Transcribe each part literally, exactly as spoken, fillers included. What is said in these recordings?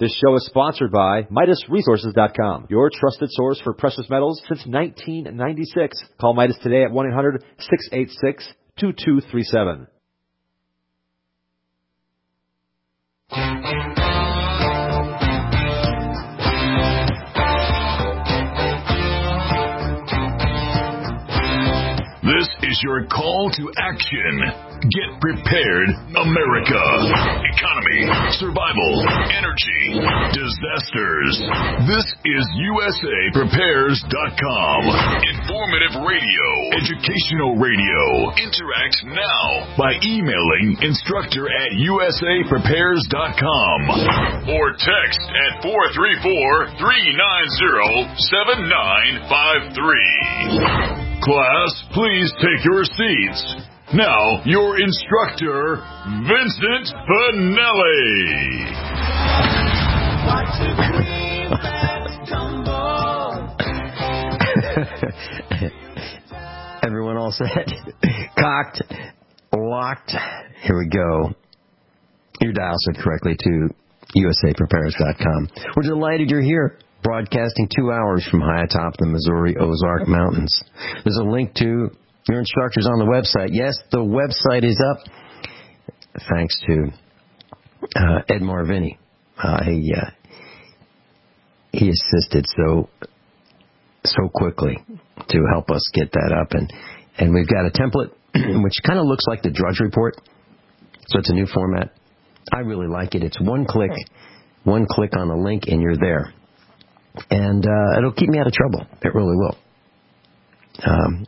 This show is sponsored by Midas Resources dot com, your trusted source for precious metals since nineteen ninety-six. Call Midas today at one eight hundred, six eight six, two two three seven. This is your call to action. Get prepared, America. Economy, survival, energy, disasters. This is U S A Prepares dot com. Informative radio, educational radio. Interact now by emailing instructor at U S A Prepares dot com or text at four three four, three nine zero, seven nine five three. Class, please take your seats. Now, your instructor, Vincent Finelli. Watch the greenbacks tumble. Everyone all set? Cocked, locked. Here we go. Your dial set correctly to U S A Prepares dot com. We're delighted you're here. Broadcasting two hours from high atop the Missouri Ozark Mountains. There's a link to your instructors on the website. Yes, the website is up. Thanks to uh, Ed Marvini. Uh, he, uh, he assisted so so quickly to help us get that up. And, and we've got a template which kind of looks like the Drudge Report. So it's a new format. I really like it. It's one click, one click on the link, and you're there. And uh, it'll keep me out of trouble. It really will. Um,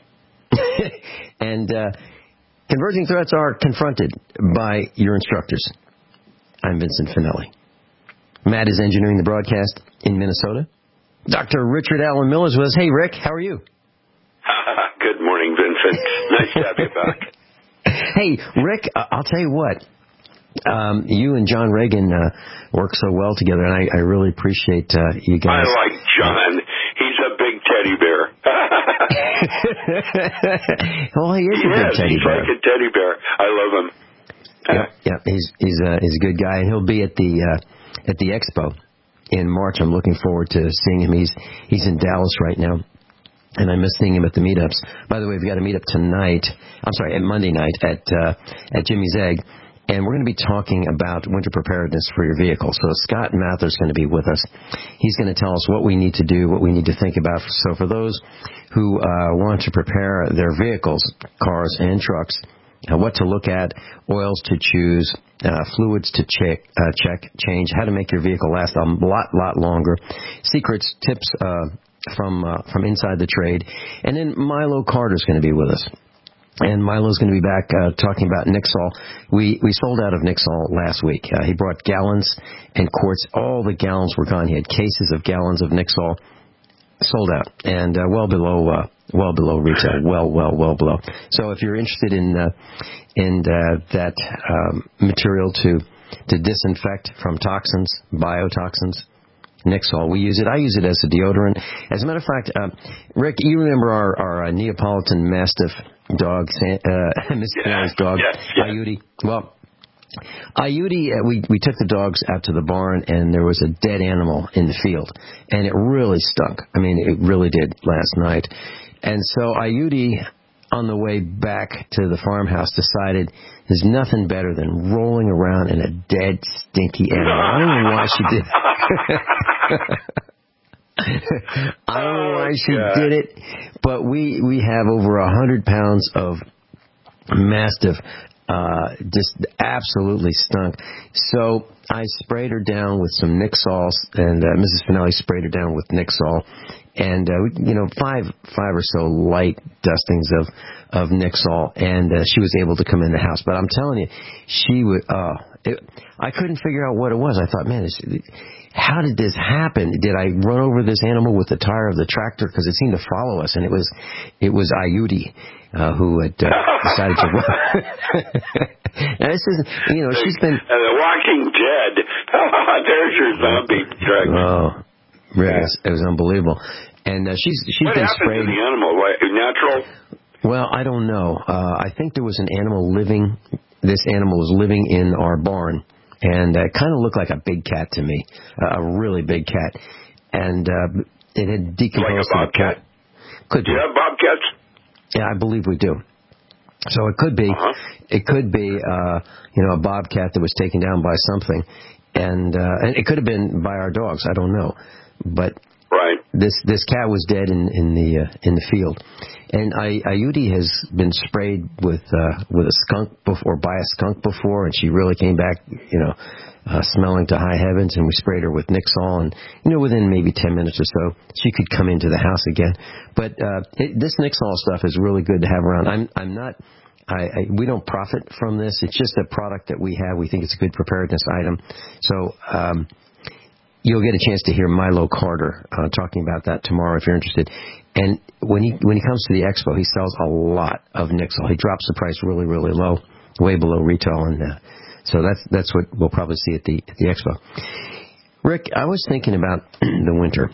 and uh, converging threats are confronted by your instructors. I'm Vincent Finelli. Matt is engineering the broadcast in Minnesota. Doctor Richard Allen Miller is with us. Hey, Rick, how are you? Good morning, Vincent. Nice to have you back. Hey, Rick, uh, I'll tell you what. Um, you and John Reagan uh, work so well together, and I, I really appreciate uh, you guys. I like John. He's a big teddy bear. Well, he is he a big is. teddy he's bear. He's like a teddy bear. I love him. Yep, yep. He's he's uh, he's a good guy, and he'll be at the uh, at the expo in March. I'm looking forward to seeing him. He's he's in Dallas right now, and I miss seeing him at the meetups. By the way, we've got a meetup tonight. I'm sorry, at Monday night at uh, at Jimmy's Egg. And we're going to be talking about winter preparedness for your vehicle. So Scott Mather's going to be with us. He's going to tell us what we need to do, what we need to think about. So for those who uh, want to prepare their vehicles, cars and trucks, uh, what to look at, oils to choose, uh, fluids to check, uh, check, change, how to make your vehicle last a lot, lot longer, secrets, tips uh, from uh, from inside the trade. And then Milo Carter's going to be with us. And Milo's going to be back uh, talking about Nixol. We we sold out of Nixol last week. Uh, he brought gallons and quarts. All the gallons were gone. He had cases of gallons of Nixol sold out, and uh, well below uh, well below retail. Well, well, well below. So if you're interested in uh, in uh, that um, material to to disinfect from toxins, biotoxins, Nixol, we use it. I use it as a deodorant. As a matter of fact, uh, Rick, you remember our, our uh, Neapolitan Mastiff dog, uh, Miss Finelli's dog, yes, yes. Ayudi. Well, Ayudi, uh, we, we took the dogs out to the barn, and there was a dead animal in the field, and it really stunk. I mean, it really did last night. And so Ayudi, on the way back to the farmhouse, decided there's nothing better than rolling around in a dead, stinky animal. I don't know why she did it. I don't know why she God. did it, but we, we have over a hundred pounds of Mastiff, uh, just absolutely stunk. So I sprayed her down with some Nixol, and uh, Missus Finelli sprayed her down with Nixol, and uh, you know, five five or so light dustings of of Nixol, and uh, she was able to come in the house. But I'm telling you, she would. Uh, it, I couldn't figure out what it was. I thought, man, this, how did this happen? Did I run over this animal with the tire of the tractor? Because it seemed to follow us, and it was it was Ayudi uh, who had uh, decided to run. Now this isn't, you know, she's been uh, The Walking Dead. There's your zombie drug. Oh, really? It was, it was unbelievable. And uh, she's she's what been happened sprayed. to the animal? What, natural? Well, I don't know. Uh, I think there was an animal living. This animal was living in our barn, and uh, it kind of looked like a big cat to me, uh, a really big cat, and uh, it had decomposed. Like a bobcat? Could Do be. you have bobcats? Yeah, I believe we do. So it could be, Uh-huh. it could be, uh, you know, a bobcat that was taken down by something, and uh, and it could have been by our dogs. I don't know, but Right. this this cat was dead in in the uh, in the field, and I, Ayuti has been sprayed with uh, with a skunk before, by a skunk before, and she really came back, you know, uh, smelling to high heavens. And we sprayed her with Nixol, and you know, within maybe ten minutes or so, she could come into the house again. But uh, it, this Nixol stuff is really good to have around. I'm I'm not. I, I, we don't profit from this. It's just a product that we have. We think it's a good preparedness item. So um, you'll get a chance to hear Milo Carter uh, talking about that tomorrow if you're interested. And when he when he comes to the expo, he sells a lot of Nixol. He drops the price really, really low, way below retail, and uh, so that's that's what we'll probably see at the at the expo. Rick, I was thinking about the winter,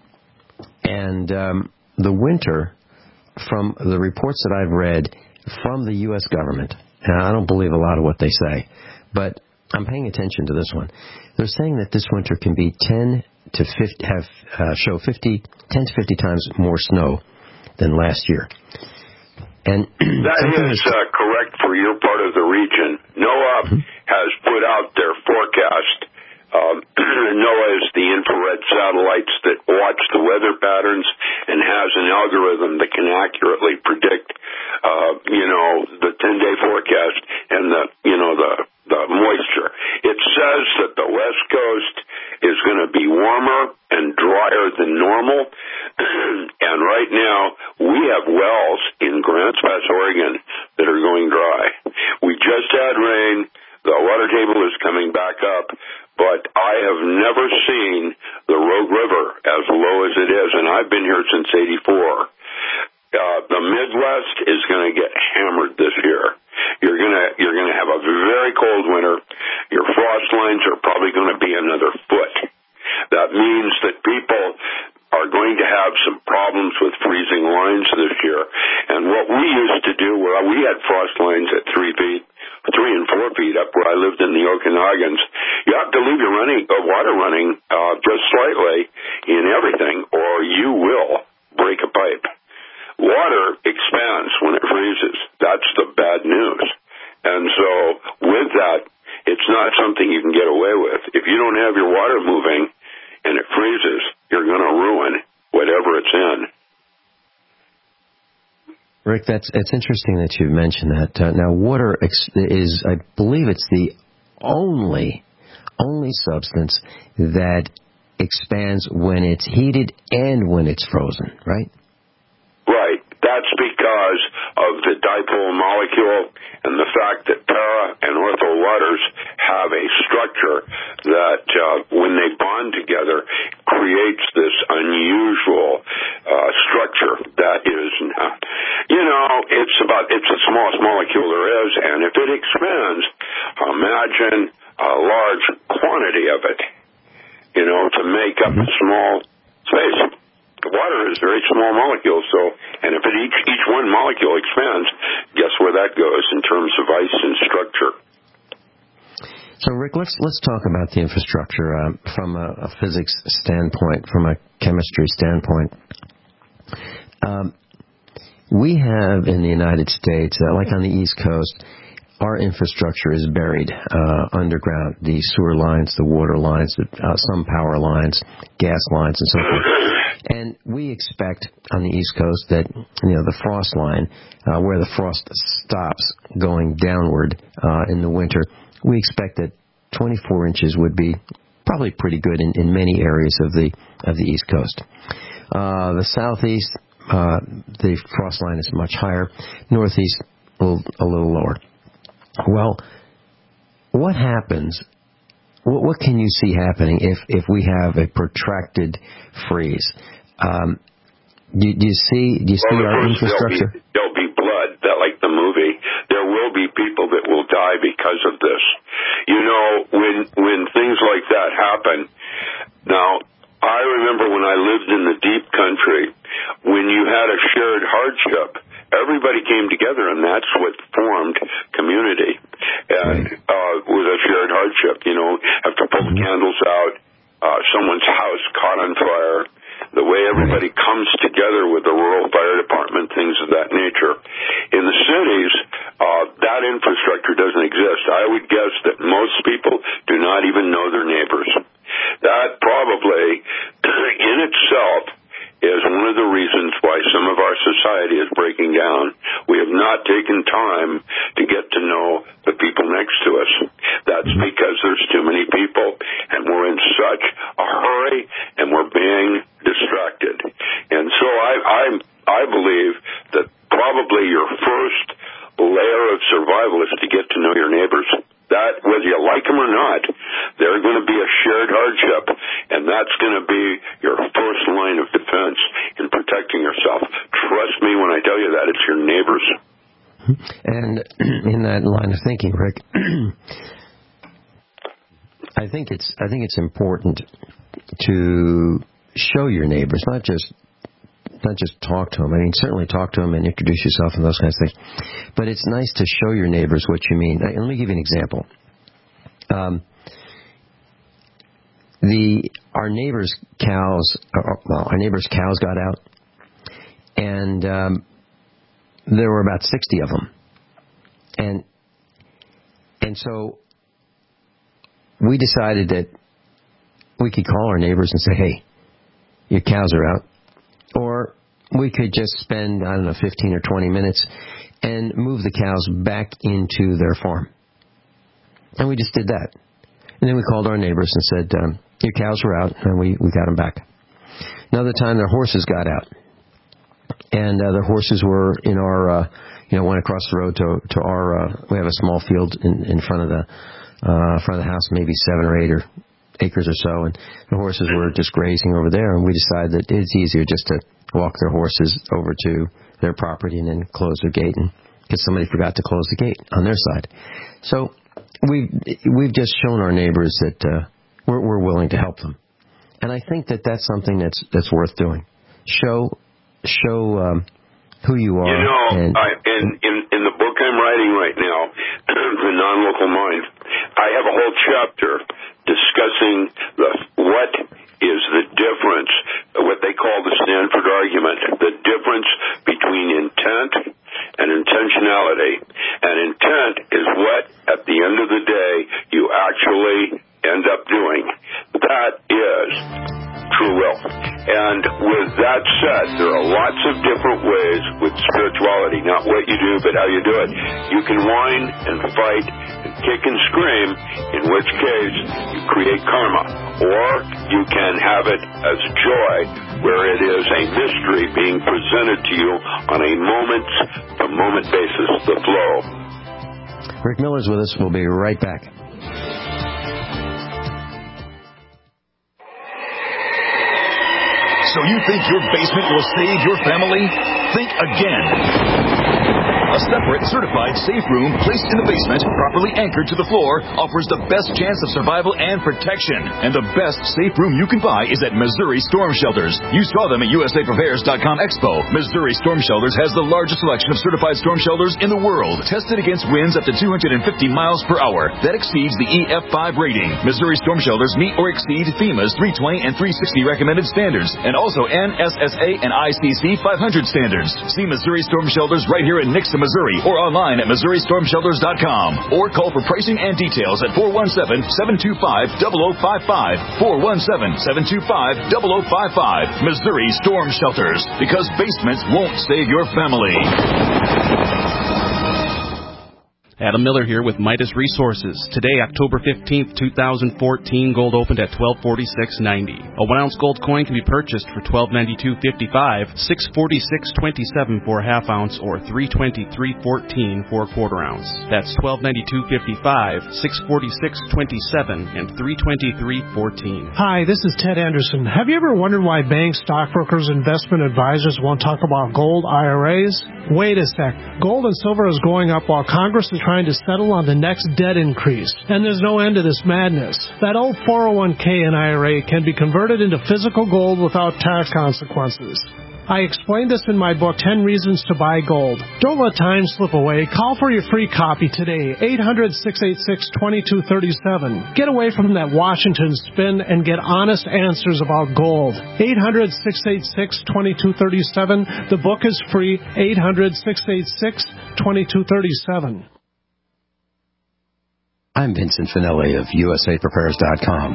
and um, the winter, from the reports that I've read from the U S government, and I don't believe a lot of what they say, but I'm paying attention to this one. They're saying that this winter can be ten to fifty, have uh, show fifty, ten to fifty times more snow than last year. And that is uh, correct for your part of the region. NOAA mm-hmm. has put out their forecast. Um, NOAA is the infrared satellites that watch the weather patterns and has an algorithm that can accurately predict, uh, you know, the ten-day forecast and the, you know, the the moisture. It says that the West Coast is going to be warmer and drier than normal. And right now, we have wells in Grants Pass, Oregon, that are going dry. We just had rain. The water table is coming back up. But I have never seen the Rogue River as low as it is, and I've been here since eighty-four. Uh, the Midwest is going to get hammered this year. You're going to you're going to have a very cold winter. Your frost lines are probably going to be another foot. That means that people are going to have some problems with freezing lines this year. And what we used to do, well, we had frost lines at three feet. Three and four feet up where I lived in the Okanagans. You have to leave your running, uh, water running uh, just slightly in everything, or you will break a pipe. Water expands when it freezes. That's the bad news. And so with that, it's not something you can get away with. If you don't have your water moving and it freezes, you're going to ruin whatever it's in. Rick, that's it's interesting that you mentioned that. Uh, now, water ex- is, I believe, it's the only only substance that expands when it's heated and when it's frozen, right? Right. That's because of the dipole molecule and the fact that para and ortho waters have a structure that, uh, when they bond together, creates this unusual uh, structure that is, uh, you know, it's about it's the smallest molecule there is, and if it expands, imagine a large quantity of it, you know, to make up a small space. Water is a very small molecule, so, and if it each, each one molecule expands, guess where that goes in terms of ice and structure. So, Rick, let's let's talk about the infrastructure uh, from a, a physics standpoint, from a chemistry standpoint. Um, we have in the United States, uh, like on the East Coast, our infrastructure is buried uh, underground. The sewer lines, the water lines, the, uh, some power lines, gas lines, and so forth. And we expect on the East Coast that, you know, the frost line, uh, where the frost stops going downward uh, in the winter, we expect that twenty-four inches would be probably pretty good in, in many areas of the of the East Coast. Uh, the Southeast, uh, the frost line is much higher. Northeast, a little, a little lower. Well, what happens? What, what can you see happening if, if we have a protracted freeze? Um, do, do you see? Do you see well, our first infrastructure? There'll be, there'll be blood, that like the movie. There will be people that will die because of this. You know, when when things like that happen. Now, I remember when I lived in the deep country, when you had a shared hardship, everybody came together, and that's what formed community. And uh, with a shared hardship, you know, have to pull the candles out, uh, someone's house caught on fire, the way everybody comes together with the rural fire department, things of that nature. In the cities, uh, that infrastructure doesn't exist. I would guess that most people do not even know their neighbors. That probably, in itself, is one of the reasons why some of our society is breaking down. We have not taken time to get to know the people next to us. That's because there's too many people, and we're in such a hurry, and we're being distracted. And so I, I, I believe that probably your first layer of survival is to get to know your neighbors. That, whether you like them or not, they're going to be a shared hardship, and that's going to be your first line of defense in protecting yourself. Trust me when I tell you that. It's your neighbors. And in that line of thinking, Rick, I think it's I think it's important to show your neighbors, not just not just talk to them. I mean, certainly talk to them and introduce yourself and those kinds of things. But it's nice to show your neighbors what you mean. Let me give you an example. Um, the our neighbors' cows, well, our neighbors' cows got out, and um, there were about sixty of them, and and so we decided that we could call our neighbors and say, "Hey, your cows are out." Or we could just spend, I don't know, fifteen or twenty minutes and move the cows back into their farm. And we just did that. And then we called our neighbors and said, um, your cows were out, and we, we got them back. Another time, their horses got out. And uh, their horses were in our, uh, you know, went across the road to, to our, uh, we have a small field in, in front of the, uh, front of the house, maybe seven or eight or acres or so, and the horses were just grazing over there, and we decided that it's easier just to walk their horses over to their property and then close their gate, and because somebody forgot to close the gate on their side. So we've, we've just shown our neighbors that uh, we're, we're willing to help them. And I think that that's something that's that's worth doing. Show show um, who you are. You know, and, I, in, in, in the book I'm writing right now, The Non-Local Mind, I have a whole chapter discussing the, what is the difference, what they call the Stanford argument, the difference between intent and intentionality. And intent is what, at the end of the day, you actually end up doing. That is true will. And with that said, there are lots of different ways with spirituality, not what you do, but how you do it. You can whine and fight and kick and scream, in which case you create karma. Or you can have it as joy, where it is a mystery being presented to you on a moment-to-moment basis, the flow. Rick Miller's with us. We'll be right back. So you think your basement will save your family? Think again. A separate, certified safe room placed in the basement, properly anchored to the floor, offers the best chance of survival and protection. And the best safe room you can buy is at Missouri Storm Shelters. You saw them at U S A Prepares dot com Expo. Missouri Storm Shelters has the largest selection of certified storm shelters in the world, tested against winds up to two hundred fifty miles per hour. That exceeds the E F five rating. Missouri Storm Shelters meet or exceed FEMA's three twenty and three sixty recommended standards, and also N S S A and I C C five hundred standards. See Missouri Storm Shelters right here in Nixon, Missouri, or online at Missouri Storm Shelters dot com, or call for pricing and details at four one seven, seven two five, zero zero five five, four one seven, seven two five, zero zero five five. Missouri Storm Shelters, because basements won't save your family. Adam Miller here with Midas Resources. Today, October fifteenth, twenty fourteen, gold opened at twelve forty-six ninety. A one-ounce gold coin can be purchased for twelve ninety-two fifty-five, six forty-six twenty-seven for a half ounce, or three twenty-three fourteen for a quarter ounce. That's twelve ninety-two fifty-five, six forty-six twenty-seven, and three twenty-three fourteen. Hi, this is Ted Anderson. Have you ever wondered why banks, stockbrokers, investment advisors won't talk about gold I R As? Wait a sec. Gold and silver is going up while Congress is trying to settle on the next debt increase. And there's no end to this madness. That old four oh one k and I R A can be converted into physical gold without tax consequences. I explain this in my book, ten Reasons to Buy Gold. Don't let time slip away. Call for your free copy today, eight hundred, six eight six, two two three seven. Get away from that Washington spin and get honest answers about gold. eight hundred, six eight six, two two three seven. The book is free, eight hundred, six eight six, two two three seven. I'm Vincent Finelli of U S A Prepares dot com.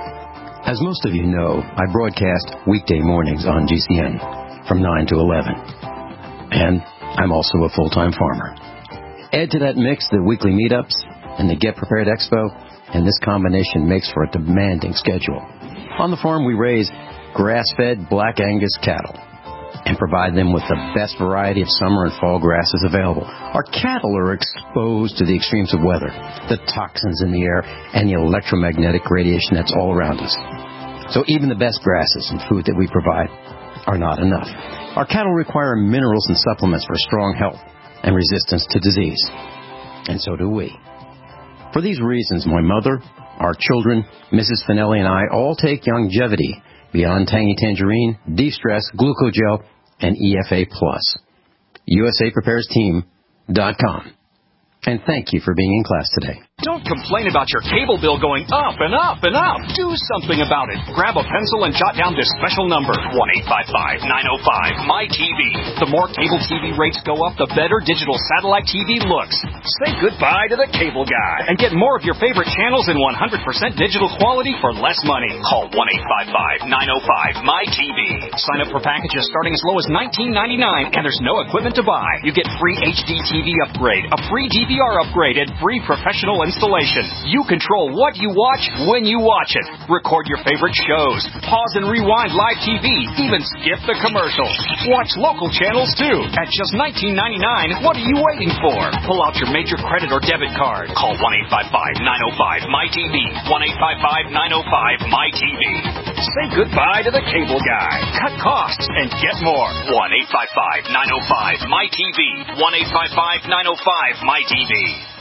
As most of you know, I broadcast weekday mornings on G C N from nine to eleven. And I'm also a full-time farmer. Add to that mix the weekly meetups and the Get Prepared Expo, and this combination makes for a demanding schedule. On the farm, we raise grass-fed Black Angus cattle and provide them with the best variety of summer and fall grasses available. Our cattle are exposed to the extremes of weather, the toxins in the air, and the electromagnetic radiation that's all around us. So even the best grasses and food that we provide are not enough. Our cattle require minerals and supplements for strong health and resistance to disease. And so do we. For these reasons, my mother, our children, Missus Finelli, and I all take Longevity Beyond Tangy Tangerine, De-Stress, Glucogel, and E F A Plus. U S A Prepares Team dot com. And thank you for being in class today. Don't complain about your cable bill going up and up and up. Do something about it. Grab a pencil and jot down this special number, one eight five five, nine oh five, M Y T V. The more cable T V rates go up, the better digital satellite T V looks. Say goodbye to the cable guy and get more of your favorite channels in one hundred percent digital quality for less money. Call one eight five five, nine oh five, M Y T V. Sign up for packages starting as low as nineteen ninety-nine, and there's no equipment to buy. You get free H D T V upgrade, a free D V R upgrade, and free professional installation. You control what you watch when you watch it. Record your favorite shows. Pause and rewind live T V. Even skip the commercials. Watch local channels too. At just nineteen ninety-nine, what are you waiting for? Pull out your major credit or debit card. Call one eight five five, nine oh five, M Y T V. one eight five five, nine oh five, M Y T V. Say goodbye to the cable guy. Cut costs and get more. one eight five five, nine oh five, M Y T V. one eight five five, nine oh five, M Y T V.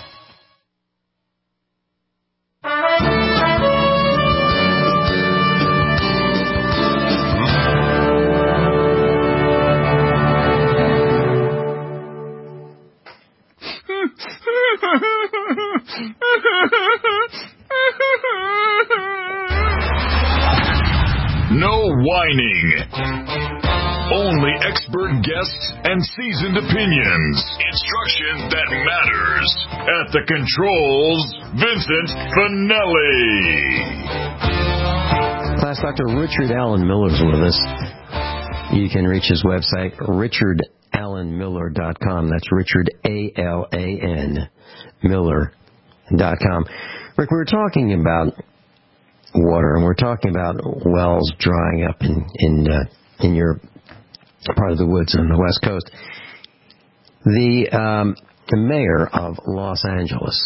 No whining. Only expert guests and seasoned opinions. Instruction that matters. At the controls, Vincent Finelli. Class Doctor Richard Allen Miller is with us. You can reach his website, richard allen miller dot com. That's Richard, A L A N, Miller dot com. Rick, we were talking about water, and we're talking about wells drying up in in uh, in your part of the woods on the West Coast. The um, the mayor of Los Angeles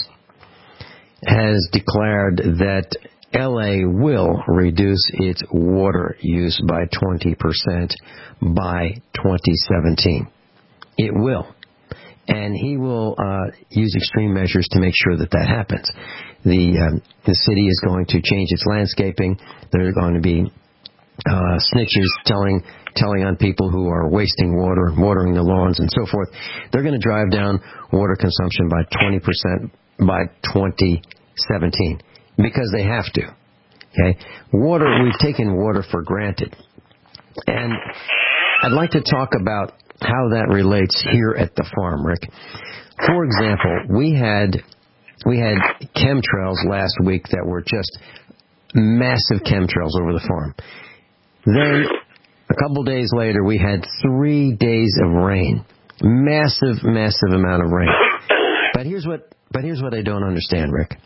has declared that L A will reduce its water use by twenty percent by twenty seventeen. It will. And he will uh, use extreme measures to make sure that that happens. The um, the city is going to change its landscaping. There are going to be uh, snitches telling telling on people who are wasting water, watering the lawns, and so forth. They're going to drive down water consumption by twenty percent by twenty seventeen because they have to. Okay, water. We've taken water for granted, and I'd like to talk about how that relates here at the farm, Rick. For example, we had we had chemtrails last week that were just massive chemtrails over the farm. Then, a couple days later, we had three days of rain. Massive, massive amount of rain. But here's what but here's what I don't understand, Rick.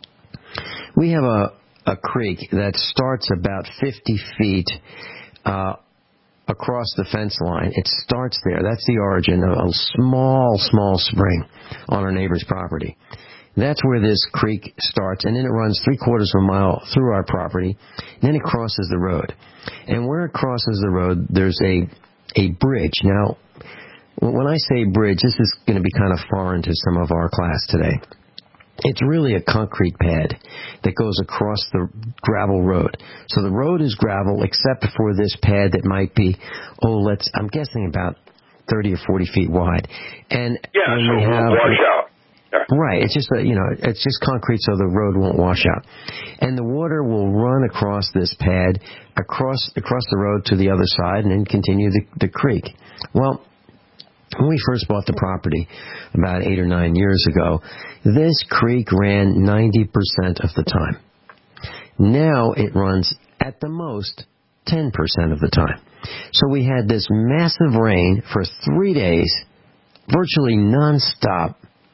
We have a, a creek that starts about fifty feet uh across the fence line. It starts there. That's the origin of a small, small spring on our neighbor's property. That's where this creek starts, and then it runs three quarters of a mile through our property, and then it crosses the road. And where it crosses the road, there's a a bridge. Now, when I say bridge, this is going to be kind of foreign to some of our class today. It's really a concrete pad that goes across the gravel road. So the road is gravel except for this pad that might be, oh, let's, I'm guessing about thirty or forty feet wide. And yeah, when so we have, wash out. Yeah. Right, it's just a, you know, it's just concrete so the road won't wash out. And the water will run across this pad, across across the road to the other side and then continue the, the creek. Well, when we first bought the property about eight or nine years ago, this creek ran ninety percent of the time. Now it runs at the most ten percent of the time. So we had this massive rain for three days, virtually nonstop,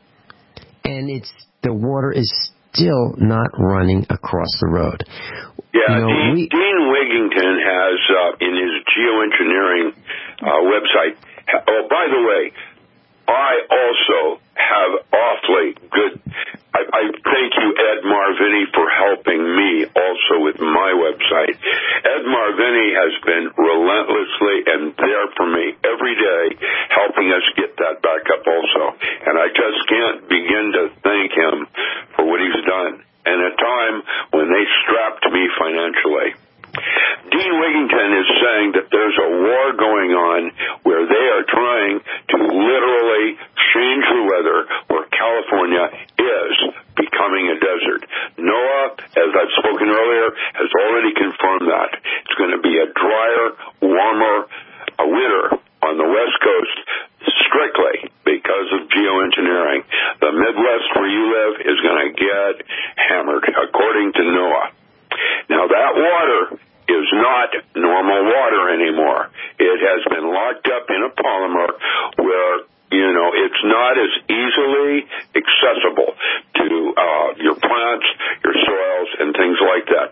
and it's the water is still not running across the road. Yeah, you know, Dean, we, Dean Wigington has uh, in his geoengineering uh, website. Oh, by the way, I also have awfully good. I, I thank you, Ed Marvini, for helping me also with my website. Ed Marvini has been relentlessly and there for me every day, helping us get that back up also. And I just can't begin to thank him for what he's done. And a time when they strapped me financially. Dean Wigington is saying that there's a war going on where they are trying to literally change the weather where California is becoming a desert. NOAA, as I've spoken earlier, has already confirmed that. It's going to be a drier, warmer a winter on the West Coast strictly because of geoengineering. The Midwest where you live is going to get hammered, according to NOAA. Now, that water is not normal water anymore. It has been locked up in a polymer where, you know, it's not as easily accessible to uh, your plants, your soils, and things like that.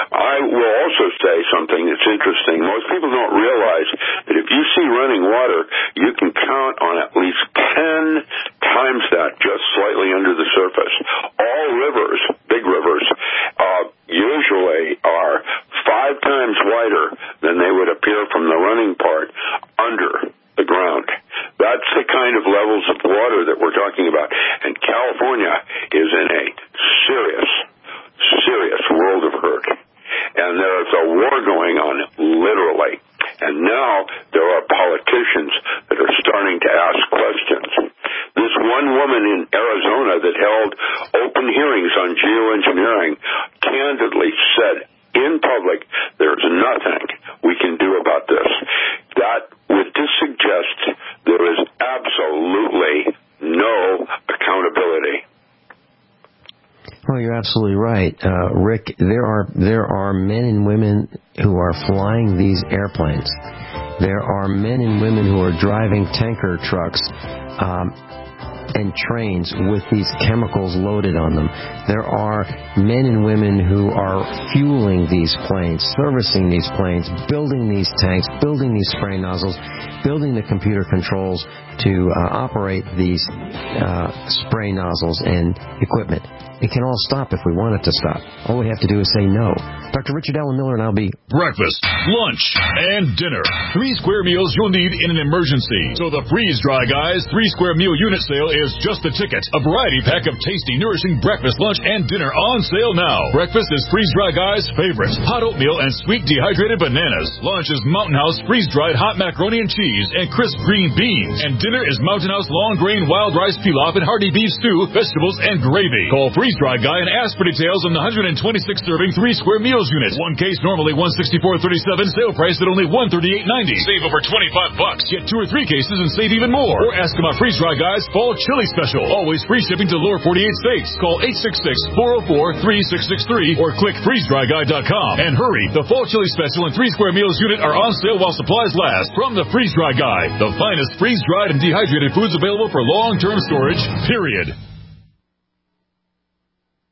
I will also say something that's interesting. Most people don't realize that if you see running water, you can count on at least ten times that, just slightly under the surface. All rivers, big rivers, uh, usually are five times wider than they would appear from the running part under the ground. That's the kind of levels of water that we're talking about. And California is in a serious, serious world of hurt. And there is a war going on, literally. And now there are politicians that are starting to ask questions. This one woman in Arizona that held open hearings on geoengineering candidly said in public, there's nothing we can do about this. That would suggest there is absolutely no accountability. Well, you're absolutely right, uh, Rick. There are there are men and women who are flying these airplanes. There are men and women who are driving tanker trucks um, and trains with these chemicals loaded on them. There are men and women who are fueling these planes, servicing these planes, building these tanks, building these spray nozzles, building the computer controls to uh, operate these uh, spray nozzles and equipment. It can all stop if we want it to stop. All we have to do is say no. Doctor Richard Allen Miller and I'll be... Breakfast, lunch, and dinner. Three square meals you'll need in an emergency. So the Freeze Dry Guys three square meal unit sale is just the ticket. A variety pack of tasty, nourishing breakfast, lunch, and dinner on sale now. Breakfast is Freeze Dry Guys' favorite. Hot oatmeal and sweet dehydrated bananas. Lunch is Mountain House freeze-dried hot macaroni and cheese and crisp green beans. And dinner is Mountain House long grain wild rice pilaf and hearty beef stew, vegetables, and gravy. Call Freeze Dry Guy and ask for details on the one hundred twenty-six serving three square meals unit. One case normally one hundred sixty-four dollars and thirty-seven cents, sale price at only one hundred thirty-eight dollars and ninety cents. Save over twenty-five bucks. Get two or three cases and save even more. Or ask about Freeze Dry Guy's Fall Chili Special. Always free shipping to the lower forty-eight states. Call eight six six, four oh four, three six six three or click freeze dry guy dot com. And hurry, the Fall Chili Special and three square meals unit are on sale while supplies last. From the Freeze Dry Guy, the finest freeze-dried and dehydrated foods available for long-term storage, period.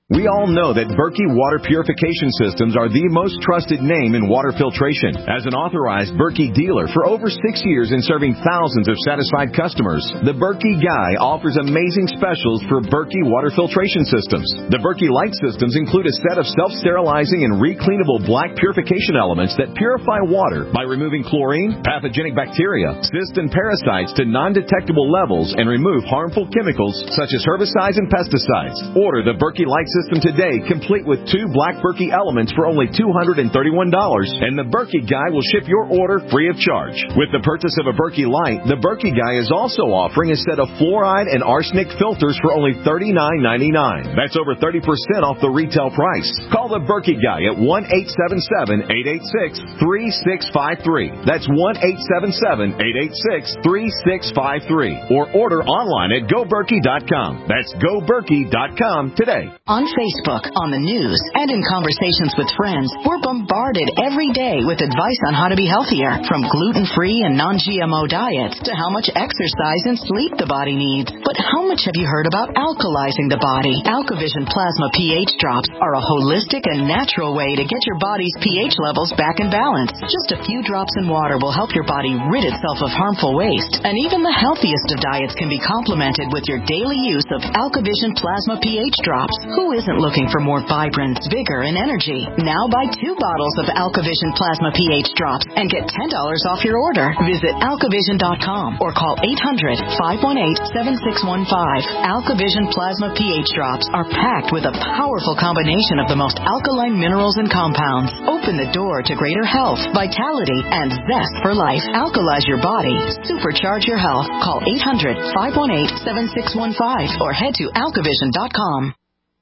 We all know that Berkey Water Purification Systems are the most trusted name in water filtration. As an authorized Berkey dealer for over six years and serving thousands of satisfied customers, the Berkey Guy offers amazing specials for Berkey water filtration systems. The Berkey Light systems include a set of self-sterilizing and recleanable black purification elements that purify water by removing chlorine, pathogenic bacteria, cysts, and parasites to non-detectable levels and remove harmful chemicals such as herbicides and pesticides. Order the Berkey Light system today, complete with two black Berkey elements for only two hundred thirty-one dollars, and the Berkey Guy will ship your order free of charge. With the purchase of a Berkey Light, the Berkey Guy is also offering a set of fluoride and arsenic filters for only thirty-nine ninety-nine. That's over thirty percent off the retail price. Call the Berkey Guy at one eight seven seven, eight eight six, three six five three. That's one eight seven seven, eight eight six, three six five three. Or order online at go berkey dot com. That's go berkey dot com today. On Facebook, on the news, and in conversations with friends, we're bombarded every day with advice on how to be healthier, from gluten-free and non-G M O diets to how much exercise and sleep the body needs. But how much have you heard about alkalizing the body? AlkaVision Plasma pH drops are a holistic and natural way to get your body's pH levels back in balance. Just a few drops in water will help your body rid itself of harmful waste, and even the healthiest of diets can be complemented with your daily use of AlkaVision Plasma pH drops. Who isn't looking for more vibrance, vigor, and energy? Now buy two bottles of AlkaVision Plasma pH drops and get ten dollars off your order. Visit alkavision dot com or call eight hundred, five one eight, seven six one five. AlkaVision Plasma pH drops are packed with a powerful combination of the most alkaline minerals and compounds. Open the door to greater health, vitality, and zest for life. Alkalize your body. Supercharge your health. Call eight hundred, five one eight, seven six one five or head to alkavision dot com.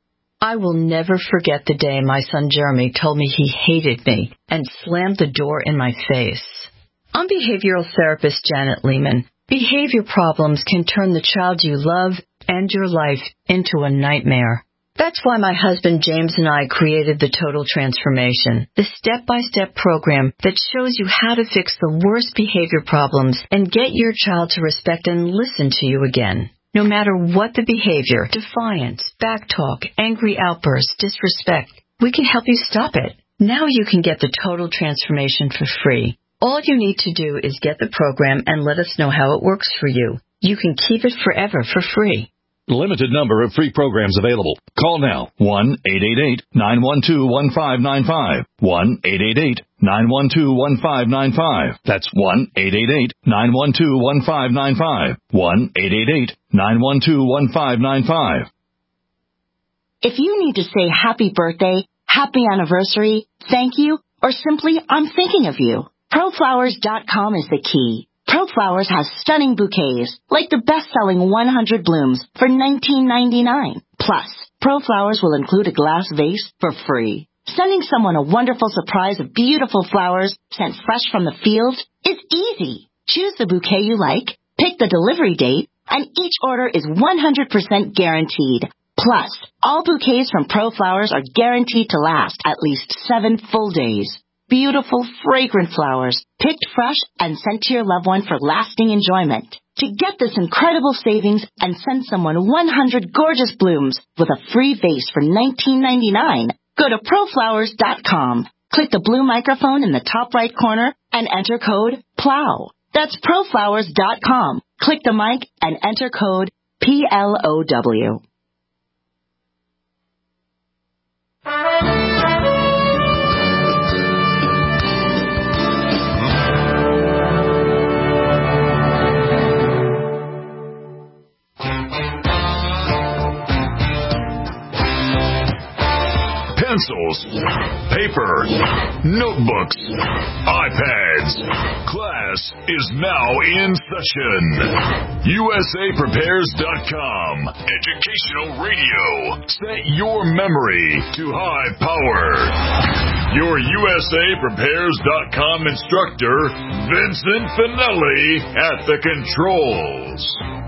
I will never forget the day my son Jeremy told me he hated me and slammed the door in my face. I'm behavioral therapist Janet Lehman. Behavior problems can turn the child you love and your life into a nightmare. That's why my husband James and I created the Total Transformation, the step-by-step program that shows you how to fix the worst behavior problems and get your child to respect and listen to you again. No matter what the behavior, defiance, backtalk, angry outbursts, disrespect, we can help you stop it. Now you can get the Total Transformation for free. All you need to do is get the program and let us know how it works for you. You can keep it forever for free. Limited number of free programs available. Call now. one eight eight eight, nine one two, one five nine five. one eight eight eight, nine one two, one five nine five. That's one eight eight eight, nine one two, one five nine five. one eight eight eight, nine one two, one five nine five. If you need to say happy birthday, happy anniversary, thank you, or simply I'm thinking of you, pro flowers dot com is the key. ProFlowers has stunning bouquets, like the best-selling one hundred blooms for nineteen ninety-nine. Plus, ProFlowers will include a glass vase for free. Sending someone a wonderful surprise of beautiful flowers sent fresh from the field is easy. Choose the bouquet you like, pick the delivery date, and each order is one hundred percent guaranteed. Plus, all bouquets from ProFlowers are guaranteed to last at least seven full days. Beautiful, fragrant flowers, picked fresh and sent to your loved one for lasting enjoyment. To get this incredible savings and send someone one hundred gorgeous blooms with a free vase for nineteen ninety-nine, go to pro flowers dot com. Click the blue microphone in the top right corner and enter code PLOW. That's pro flowers dot com. Click the mic and enter code P L O W. Pencils, paper, notebooks, iPads. Class is now in session. U S A Prepares dot com. Educational radio. Set your memory to high power. Your U S A Prepares dot com instructor, Vincent Finelli, at the controls.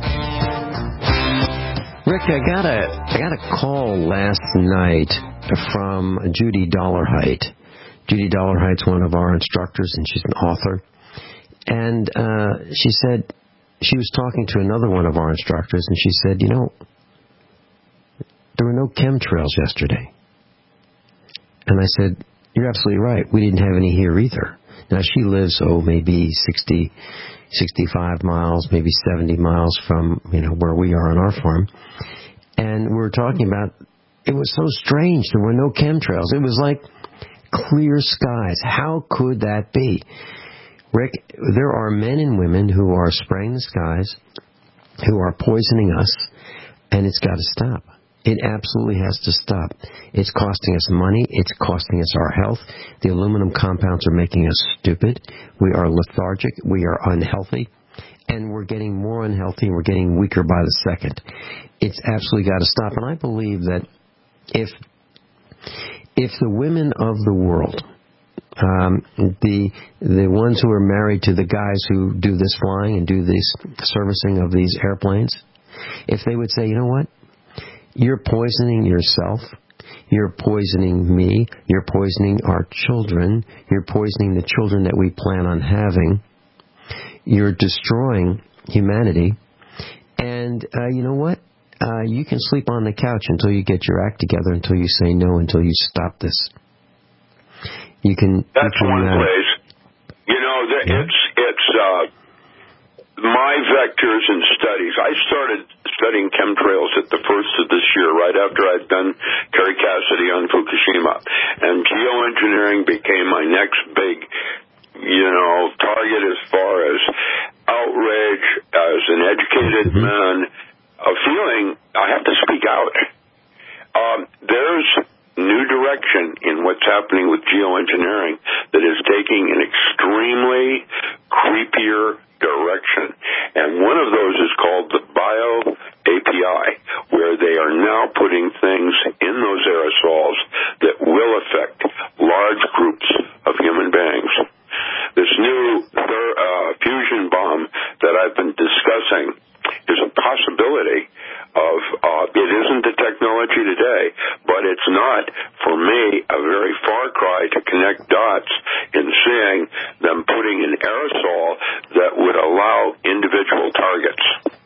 Rick, I got a I got a call last night from Judy Dollarhite. Judy Dollarhite's one of our instructors, and she's an author. And uh, she said she was talking to another one of our instructors, and she said, you know, there were no chemtrails yesterday. And I said, you're absolutely right. We didn't have any here either. Now, she lives, oh, maybe sixty, sixty-five miles, maybe seventy miles from, you know, where we are on our farm. And we were talking about, it was so strange. There were no chemtrails. It was like clear skies. How could that be? Rick, there are men and women who are spraying the skies, who are poisoning us, and it's got to stop. It absolutely has to stop. It's costing us money. It's costing us our health. The aluminum compounds are making us stupid. We are lethargic. We are unhealthy. And we're getting more unhealthy, and we're getting weaker by the second. It's absolutely got to stop. And I believe that if if the women of the world, um, the the ones who are married to the guys who do this flying and do this servicing of these airplanes, if they would say, you know what? You're poisoning yourself. You're poisoning me. You're poisoning our children. You're poisoning the children that we plan on having. You're destroying humanity. And uh, you know what? Uh, you can sleep on the couch until you get your act together, until you say no, until you stop this. You can. That's you can, one uh, place. You know, the, yeah. it's it's uh, my vectors and studies. I started studying chemtrails at the first of this year, right after I'd done Terry Cassidy on Fukushima, and geoengineering became my next big, you know, target as far as outrage. As an educated mm-hmm. man, a feeling I have to speak out. Um, there's new direction in what's happening with geoengineering that is taking an extremely creepier direction. And one of those is called the Bio A P I, where they are now putting things in those aerosols that will affect large groups of human beings. This new uh, fusion bomb that I've been discussing is a possibility of, uh, it isn't the technology today, but it's not, for me, a very far cry to connect dots in seeing them putting an aerosol that would allow individual targets,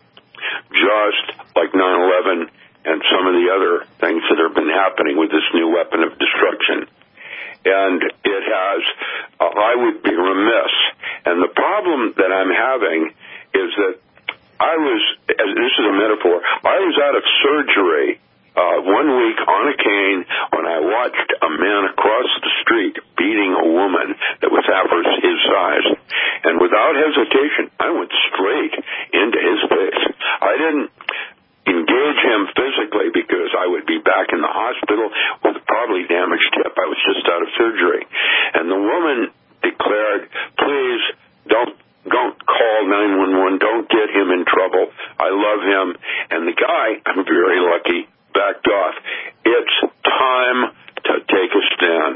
just like nine eleven and some of the other things that have been happening with this new weapon of destruction. And it has, uh, I would be remiss, and the problem that I'm having is that I was, this is a metaphor, I was out of surgery uh, one week on a cane when I watched a man across the street beating a woman that was half his size. And without hesitation, I went straight into his face. I didn't engage him physically because I would be back in the hospital with a probably damaged hip. I was just out of surgery. And the woman declared, please don't Don't call nine one one. Don't get him in trouble. I love him. And the guy, I'm very lucky, backed off. It's time to take a stand.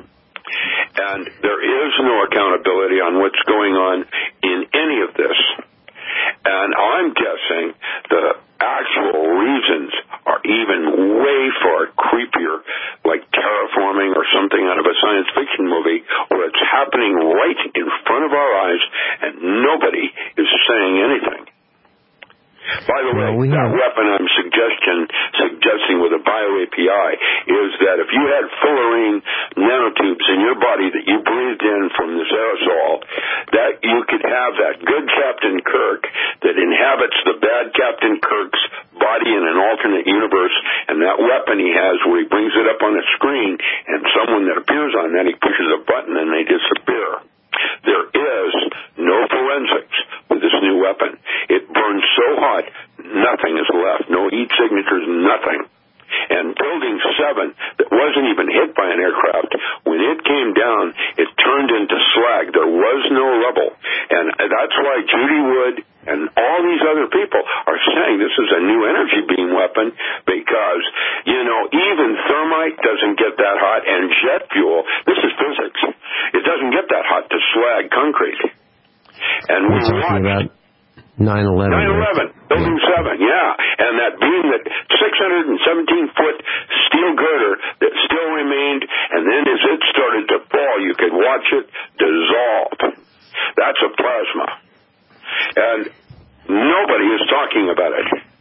And there is no accountability on what's going on in any of this. And I'm guessing the actual reasons are even way far creepier, like terraforming or something out of a science fiction movie, where it's happening right in front of our eyes and nobody is saying anything. By the way, well, we that have... weapon I'm suggestion, suggesting with a Bio A P I is that if you had fullerene nanotubes in your body that you breathed in from this aerosol, that you could have that good Captain Kirk that inhabits the bad Captain Kirk's body in an alternate universe, and that weapon he has where he brings it up on a screen, and someone that appears on that, he pushes a button and they disappear. There is no forensics with this new weapon. It burns so hot, nothing is left. No heat signatures, nothing. And Building seven, that wasn't even hit by an aircraft, when it came down, it turned into slag. There was no rubble. And that's why Judy Wood and all these other people are saying this is a new energy beam weapon because, you know, even thermite doesn't get that hot, and jet fuel, this is physics, it doesn't get that hot to slag concrete. And We're we talking watched about nine eleven. nine eleven, Building seven, yeah. And that beam, that six hundred seventeen foot steel girder that still remained, and then as it started to fall, you could watch it dissolve. That's a plasma. And nobody is talking about it. Who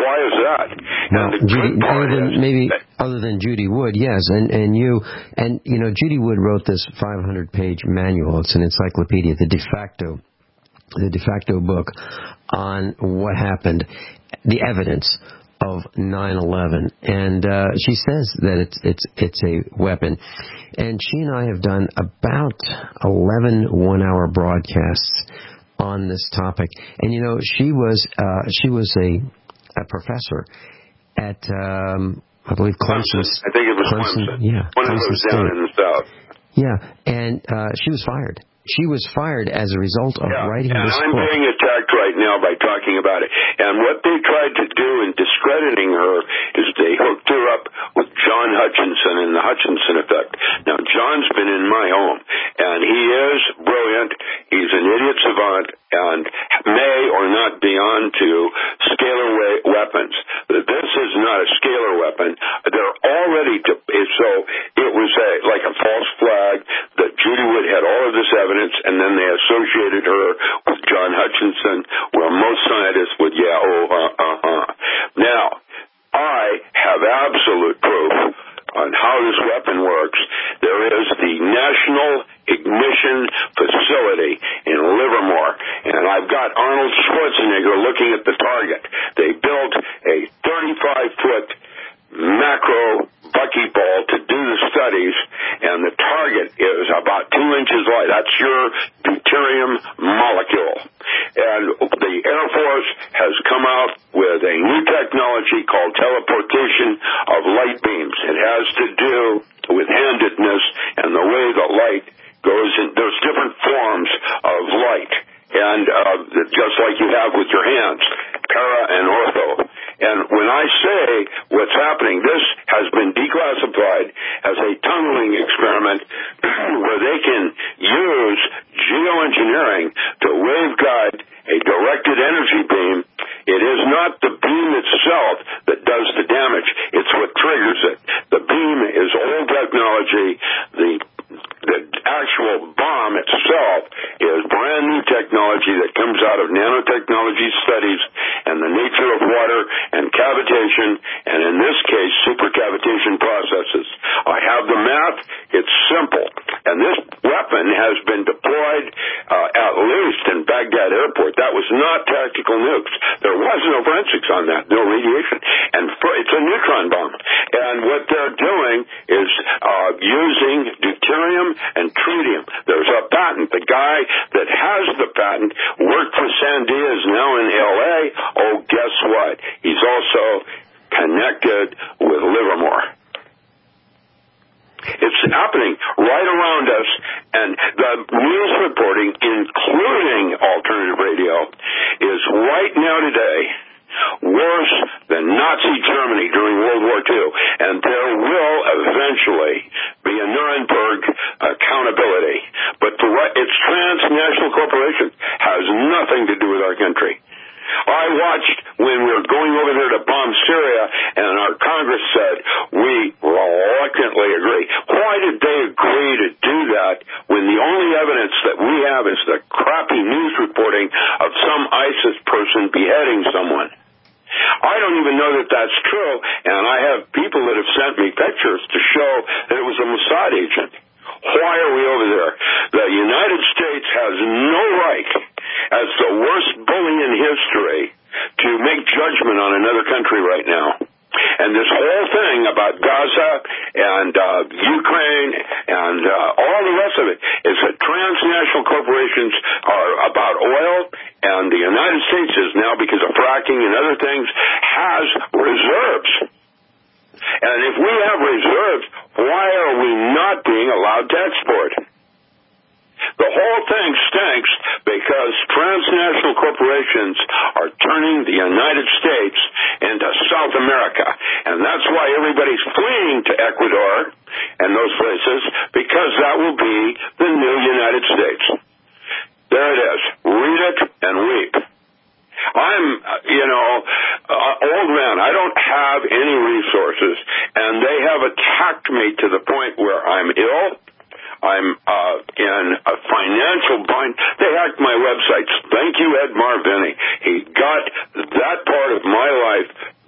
why is that? Well, and the Judy, good part other than is maybe that, other than Judy Wood, yes, and and you and you know Judy Wood wrote this five hundred page manual. It's an encyclopedia, the de facto, the de facto book on what happened, the evidence of nine eleven, and uh, she says that it's it's it's a weapon. And she and I have done about eleven one-hour broadcasts on this topic. And you know, she was uh, she was a a professor at um, I believe Clemson. Clemson. I think it was Clemson. Clemson. Yeah, One of Clemson those State. down in the south. Yeah, and uh, she was fired. She was fired as a result of yeah, writing and this I'm book. being attacked right now by talking about it. And what they tried to do in discrediting her is they hooked her up with John Hutchinson and the Hutchinson effect. Now, John's been in my home, and he is brilliant. He's an idiot savant and may or not be on to scalar wa- weapons. This is not a scalar weapon. They're already, to, so it was a, like a false flag that Judy Wood had all of this evidence, and then they associated her with John Hutchinson, where most scientists would, yeah, oh, uh, uh, uh. Now, I have absolute proof on how this weapon works. There is the National Ignition Facility in Livermore, and I've got Arnold Schwarzenegger looking at the target. They built a thirty-five foot macro buckyball to do the studies, and the target is about two inches wide. That's your deuterium molecule. And the Air Force has come out with a new technology called teleportation of light beams. It has to do with handedness and the way the light goes in. There's different forms of light, and uh, just like you have with your hands, para and ortho. And when I say what's happening, this has been declassified as a tunneling experiment where they can use geoengineering to waveguide a directed energy beam. It is not the beam itself that does the damage. It's what triggers it. The beam is old technology. The The actual bomb itself is brand new technology that comes out of nanotechnology studies and the nature of water and cavitation, and in this case, supercavitation processes. I have the math. It's simple. And this weapon has been deployed uh, at least in Baghdad Airport. That was not tactical nukes. There was no forensics on that, no radiation. And for, it's a neutron bomb. And what they're doing is uh, using deuterium and tritium. There's a patent. The guy that has the patent worked for Sandia, is now in L A. Oh, guess what? He's also connected with Livermore. It's happening right around us, and the news reporting, including alternative radio, is right now today worse than Nazi Germany during World War Two. And there will eventually be a Nuremberg accountability. But the, it's transnational corporations, has nothing to do with our country. I watched when we were going over there to bomb Syria, and our Congress said, we reluctantly agree. Why did they agree to do that when the only evidence that we have is the crappy news reporting of some ISIS person beheading someone? I don't even know that that's true, and I have people that have sent me pictures to show that it was a Mossad agent. Why are we over there? The United States has no right, as the worst bully in history, to make judgment on another country right now. And this whole thing about Gaza and uh, Ukraine and uh, all the rest of it is that transnational corporations are about oil, and the United States is now, because of fracking and other things, has reserves. And if we have reserves, why are we not being allowed to export? The whole thing stinks because transnational corporations are turning the United States into South America. And that's why everybody's fleeing to Ecuador and those places, because that will be the new United States. There it is. Read it and weep. I'm, you know, uh, old man. I don't have any resources, and they have attacked me to the point where I'm ill. I'm uh, in a financial bind. They hacked my websites. Thank you, Ed Marvini. He got that part of my life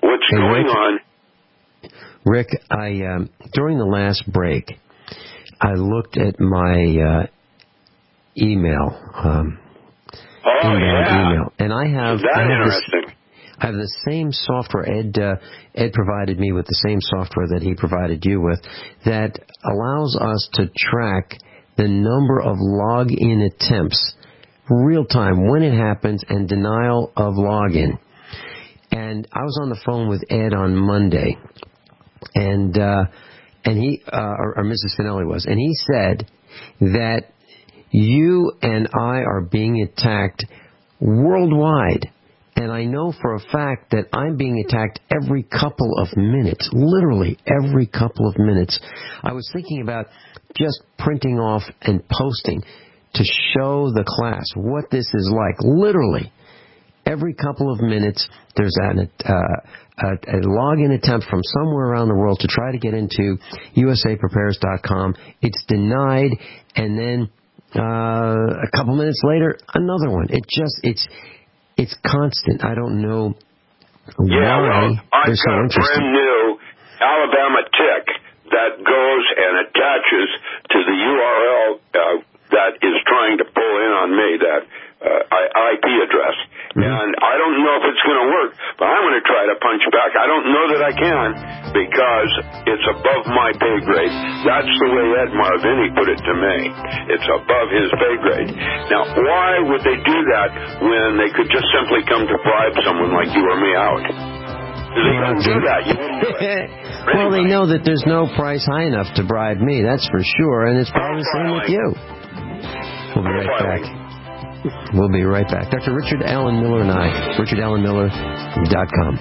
What's hey, going Rick, on? Rick, I um, during the last break, I looked at my uh, email, um, oh, inbound yeah. email, and I have, Is that I have interesting? This, I have the same software. Ed uh, Ed provided me with the same software that he provided you with that allows us to track the number of login attempts, real time, when it happens, and denial of login. And I was on the phone with Ed on Monday, and uh, and he uh, or, or Missus Finelli was, and he said that you and I are being attacked worldwide. And I know for a fact that I'm being attacked every couple of minutes, literally every couple of minutes. I was thinking about just printing off and posting to show the class what this is like. Literally, every couple of minutes, there's an, uh, a, a login attempt from somewhere around the world to try to get into U S A prepares dot com. It's denied, and then uh, a couple minutes later, another one. It just, it's... It's constant. I don't know why yeah, well, I've they're so got a interested. brand new Alabama tick that goes and attaches to the U R L uh, that is trying to pull in on me, that uh, I P address. Mm-hmm. And I don't know if it's going to work, but I'm going to try to punch back. I don't know that I can because it's above my pay grade. That's the way Ed Marvini put it to me. It's above his pay grade. Now, why would they do that when they could just simply come to bribe someone like you or me out? They don't do that. You wouldn't do it. Well, they know that there's no price high enough to bribe me, that's for sure, and it's probably the same with you. We'll be right back. We'll be right back. Doctor Richard Allen Miller and I, richard allen miller dot com.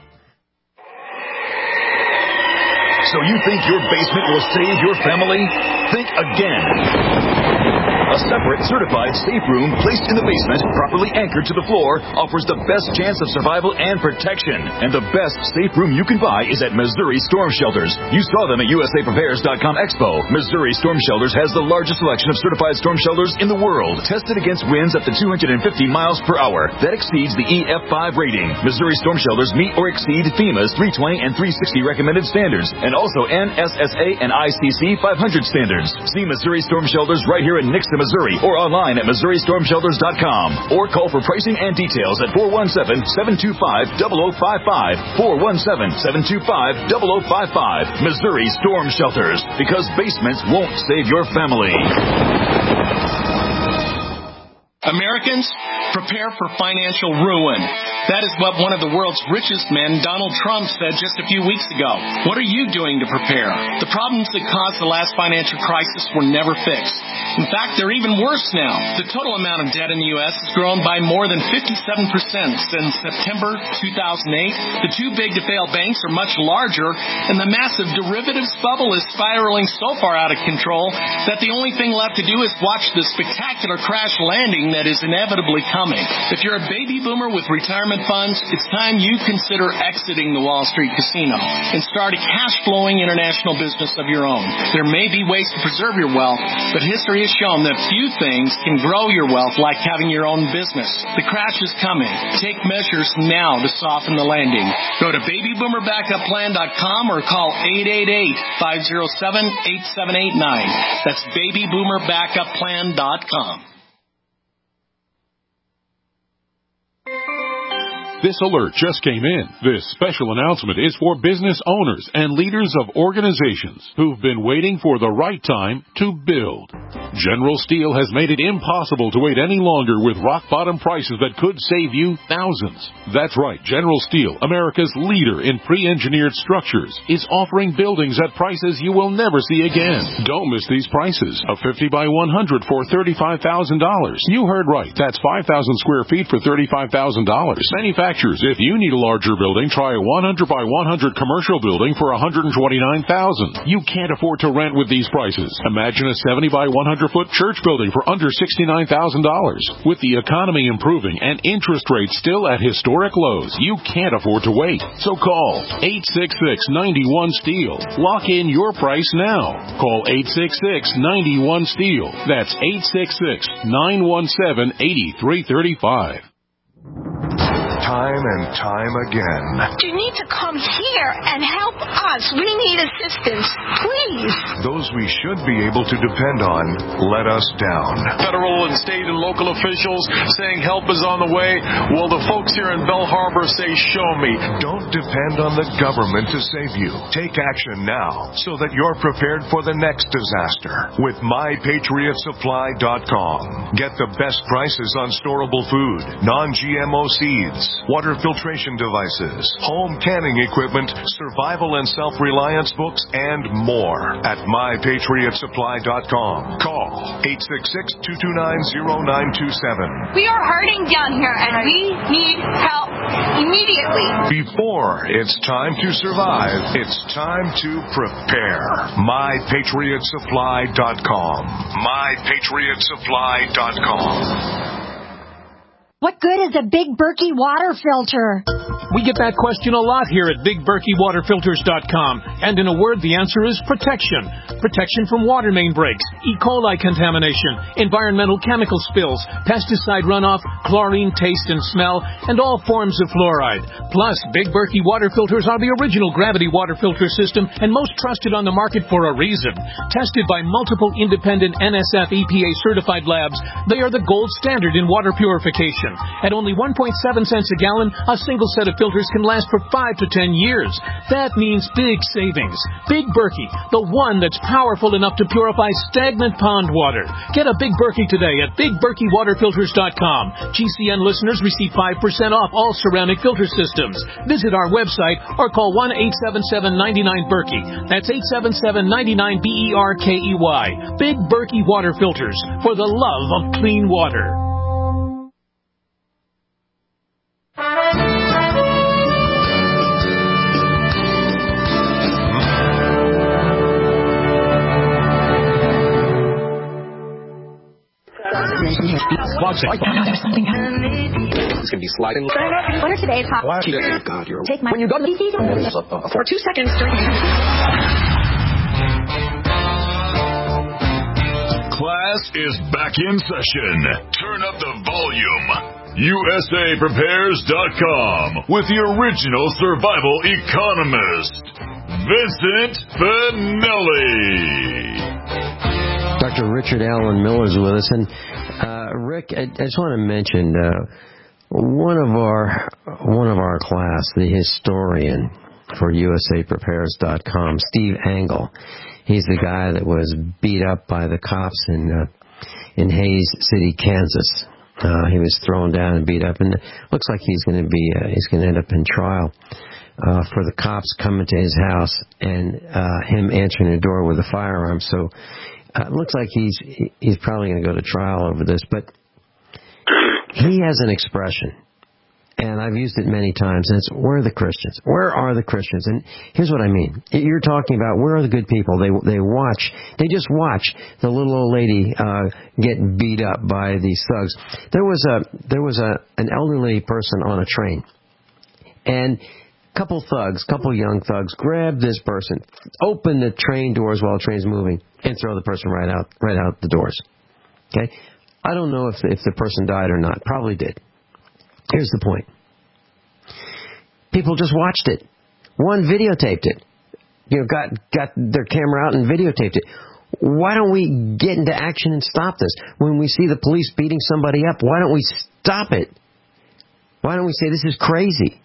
So you think your basement will save your family? Think again. A separate, certified safe room placed in the basement, properly anchored to the floor, offers the best chance of survival and protection. And the best safe room you can buy is at Missouri Storm Shelters. You saw them at U S A prepares dot com Expo. Missouri Storm Shelters has the largest selection of certified storm shelters in the world, tested against winds up to two hundred fifty miles per hour. That exceeds the E F five rating. Missouri Storm Shelters meet or exceed FEMA's three twenty and three sixty recommended standards, and also N S S A and I C C five hundred standards. See Missouri Storm Shelters right here in Nixon, Missouri, or online at Missouri Storm Shelters dot com. Or call for pricing and details at four one seven, seven two five, zero zero five five, four one seven, seven two five, zero zero five five. Missouri Storm Shelters, because basements won't save your family. Americans, prepare for financial ruin. That is what one of the world's richest men, Donald Trump, said just a few weeks ago. What are you doing to prepare? The problems that caused the last financial crisis were never fixed. In fact, they're even worse now. The total amount of debt in the U S has grown by more than fifty-seven percent since September two thousand eight. The too big to fail banks are much larger, and the massive derivatives bubble is spiraling so far out of control that the only thing left to do is watch the spectacular crash landing that is inevitably coming. If you're a baby boomer with retirement funds, it's time you consider exiting the Wall Street casino and start a cash-flowing international business of your own. There may be ways to preserve your wealth, but history has shown that few things can grow your wealth like having your own business. The crash is coming. Take measures now to soften the landing. Go to baby boomer backup plan dot com or call eight eight eight, five zero seven, eight seven eight nine. That's baby boomer backup plan dot com. This alert just came in. This special announcement is for business owners and leaders of organizations who've been waiting for the right time to build. General Steel has made it impossible to wait any longer with rock-bottom prices that could save you thousands. That's right, General Steel, America's leader in pre-engineered structures, is offering buildings at prices you will never see again. Don't miss these prices. A fifty by one hundred for thirty-five thousand dollars. You heard right. That's five thousand square feet for thirty-five thousand dollars. Manufacturers, if you need a larger building, try a one hundred by one hundred commercial building for one hundred twenty-nine thousand dollars. You can't afford to rent with these prices. Imagine a seventy by one hundred foot church building for under sixty-nine thousand dollars. With the economy improving and interest rates still at historic lows, you can't afford to wait. So call eight six six, nine one, STEEL. Lock in your price now. Call eight six six, nine one, STEEL. That's eight six six, nine one seven, eight three three five. Time time and time again. You need to come here and help us. We need assistance, please. Those we should be able to depend on let us down. Federal and state and local officials saying help is on the way. Well, the folks here in Belle Harbor say, show me. Don't depend on the government to save you. Take action now so that you're prepared for the next disaster with my patriot supply dot com. Get the best prices on storable food, non-G M O seeds, water filtration devices, home canning equipment, survival and self-reliance books, and more at my patriot supply dot com. Call eight six six, two two nine, zero nine two seven. We are hurting down here, and we need help immediately. Before it's time to survive, it's time to prepare. my patriot supply dot com. my patriot supply dot com. What good is a Big Berkey water filter? We get that question a lot here at big berkey water filters dot com. And in a word, the answer is protection. Protection from water main breaks, E. coli contamination, environmental chemical spills, pesticide runoff, chlorine taste and smell, and all forms of fluoride. Plus, Big Berkey water filters are the original gravity water filter system and most trusted on the market for a reason. Tested by multiple independent N S F E P A certified labs, they are the gold standard in water purification. At only one point seven cents a gallon, a single set of filters can last for five to ten years. That means big savings. Big Berkey, the one that's powerful enough to purify stagnant pond water. Get a Big Berkey today at big berkey water filters dot com. G C N listeners receive five percent off all ceramic filter systems. Visit our website or call one eight seven seven, nine nine, Berkey. That's eight seven seven, nine nine, B E R K E Y. Big Berkey water filters for the love of clean water. There's something happening. It's going to be sliding. What are today's hot? Oh, God, you're... Take my... When you go to the... For two seconds during... Class is back in session. Turn up the volume. U S A Prepares dot com with the original survival economist, Vincent Finelli. Doctor Richard Allen Miller is with us. And, uh, Rick, I, I just want to mention, uh, one of our, one of our class, the historian for U S A Prepares dot com, Steve Angle. He's the guy that was beat up by the cops in, uh, in Hays City, Kansas. Uh, he was thrown down and beat up, and it looks like he's going to be, uh, he's going to end up in trial, uh, for the cops coming to his house and, uh, him answering the door with a firearm. So, Uh, it looks like he's he's probably going to go to trial over this, but he has an expression, and I've used it many times, and it's, where are the Christians? Where are the Christians? And here's what I mean. You're talking about, where are the good people? They they watch, they just watch the little old lady uh, get beat up by these thugs. There was a there was a an elderly person on a train, and couple thugs, couple young thugs, grab this person, open the train doors while the train's moving, and throw the person right out, right out the doors. Okay? I don't know if if the person died or not. Probably did. Here's the point. People just watched it. One videotaped it. You know, got got their camera out and videotaped it. Why don't we get into action and stop this? When we see the police beating somebody up, why don't we stop it? Why don't we say this is crazy?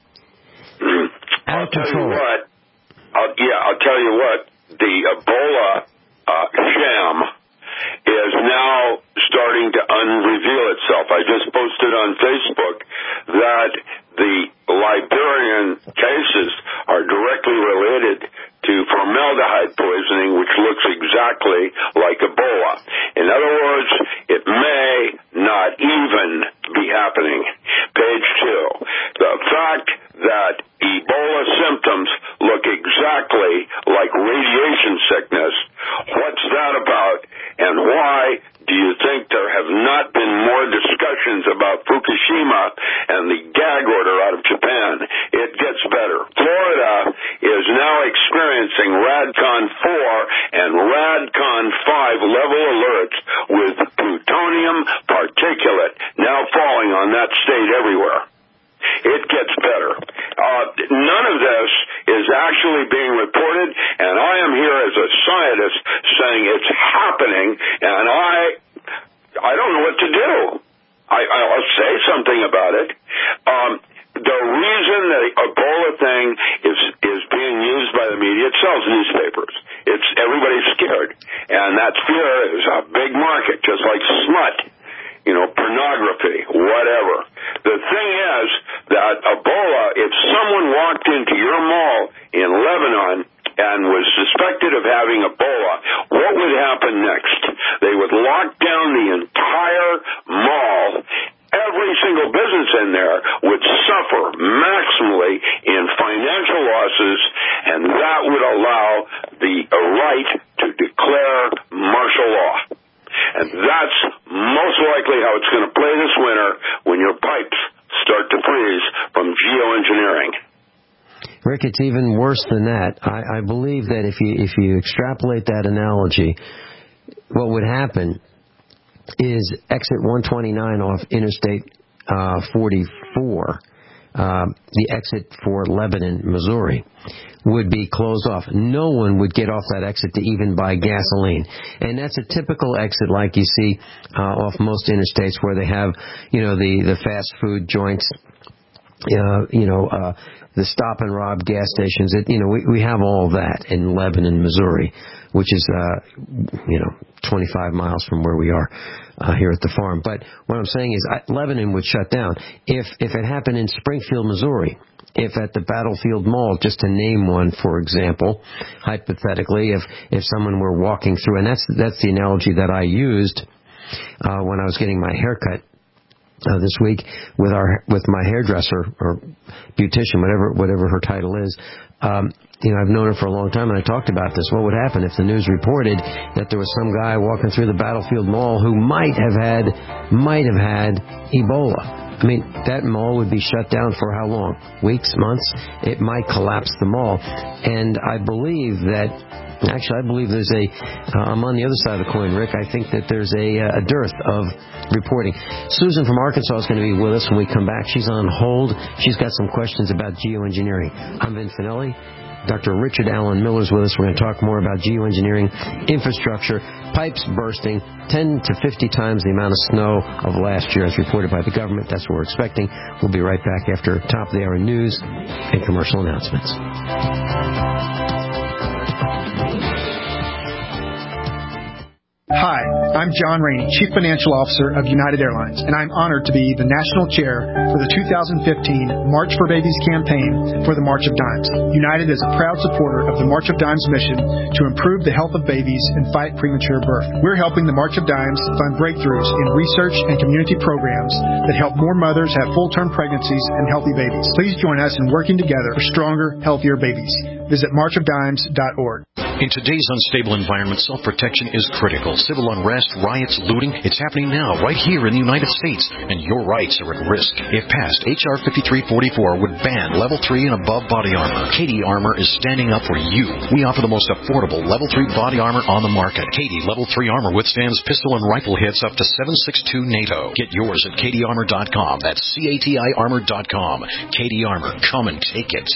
I'll tell you what. I'll, yeah, I'll tell you what. The Ebola uh, sham is now starting to unreveal itself. I just posted on Facebook that the Liberian cases are directly related to formaldehyde poisoning, which looks exactly like Ebola. In other words, it may not even be happening. Page two. The fact that Ebola symptoms look exactly like radiation sickness, what's that about, and why do you think there have not been more discussions about Fukushima and the gag order out of Japan? It gets better. Florida is now experiencing RADCON four and RADCON five level alerts with plutonium particulate now falling on that state everywhere. It gets better. sells newspapers. It's everybody's scared, and that fear is a big market, just like smut, you know, pornography, whatever. The thing is that Ebola, if someone walked into your mall in Lebanon and was suspected of having Ebola, what would happen next? They would lock down the entire mall. Every single business in there would suffer maximally in financial losses, and that would allow the right to declare martial law. And that's most likely how it's going to play this winter when your pipes start to freeze from geoengineering. Rick, it's even worse than that. I, I believe that if you if you extrapolate that analogy, what would happen is exit one twenty-nine off Interstate uh, forty-four, uh, the exit for Lebanon, Missouri, would be closed off. No one would get off that exit to even buy gasoline. And that's a typical exit like you see uh, off most interstates where they have, you know, the, the fast food joints, uh, you know, uh, the stop and rob gas stations. It, you know, we, we have all of that in Lebanon, Missouri, which is, uh, you know, twenty-five miles from where we are uh, here at the farm. But what I'm saying is I, Lebanon would shut down. If if it happened in Springfield, Missouri, if at the Battlefield Mall, just to name one, for example, hypothetically, if, if someone were walking through, and that's that's the analogy that I used uh, when I was getting my hair cut uh, this week with our with my hairdresser or beautician, whatever whatever her title is. Um, you know, I've known her for a long time, and I talked about this. What would happen if the news reported that there was some guy walking through the Battlefield Mall who might have had might have had Ebola? I mean, that mall would be shut down for how long? Weeks, months? It might collapse the mall. And I believe that, actually, I believe there's a, uh, I'm on the other side of the coin, Rick. I think that there's a, a dearth of reporting. Susan from Arkansas is going to be with us when we come back. She's on hold. She's got some questions about geoengineering. I'm Vin Finelli. Doctor Richard Allen Miller is with us. We're going to talk more about geoengineering, infrastructure, pipes bursting, ten to fifty times the amount of snow of last year as reported by the government. That's what we're expecting. We'll be right back after top of the hour news and commercial announcements. Hi, I'm John Rainey, Chief Financial Officer of United Airlines, and I'm honored to be the National Chair for the two thousand fifteen March for Babies campaign for the March of Dimes. United is a proud supporter of the March of Dimes mission to improve the health of babies and fight premature birth. We're helping the March of Dimes fund breakthroughs in research and community programs that help more mothers have full-term pregnancies and healthy babies. Please join us in working together for stronger, healthier babies. Visit march of dimes dot org. In today's unstable environment, self-protection is critical. Civil unrest, riots, looting, it's happening now, right here in the United States, and your rights are at risk. If passed, H R fifty-three forty-four would ban Level three and above body armor. Katie Armor is standing up for you. We offer the most affordable Level three body armor on the market. Katie Level three Armor withstands pistol and rifle hits up to seven six two NATO. Get yours at katie armor dot com. That's C A T I armor dot com. Katie Armor, come and take it.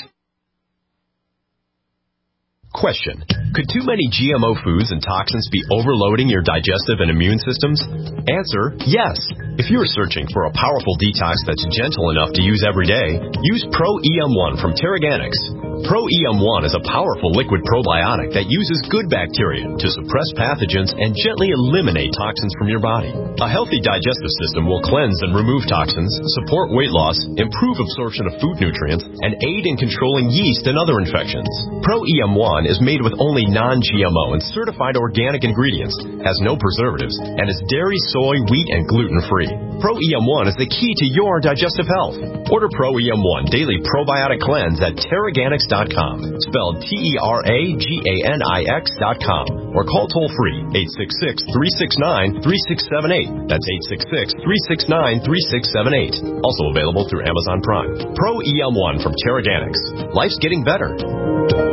Question. Could too many G M O foods and toxins be overloading your digestive and immune systems? Answer, yes. If you're searching for a powerful detox that's gentle enough to use every day, use Pro E M one from Terraganics. Pro E M one is a powerful liquid probiotic that uses good bacteria to suppress pathogens and gently eliminate toxins from your body. A healthy digestive system will cleanse and remove toxins, support weight loss, improve absorption of food nutrients, and aid in controlling yeast and other infections. Pro E M one is made with only non-G M O and certified organic ingredients, has no preservatives, and is dairy, soy, wheat, and gluten-free. Pro E M one is the key to your digestive health. Order Pro E M one Daily Probiotic Cleanse at Terraganics dot com, spelled T E R A G A N I X dot com, or call toll-free eight six six, three six nine, three six seven eight. That's eight six six, three six nine, three six seven eight. Also available through Amazon Prime. Pro E M one from Terraganics. Life's getting better.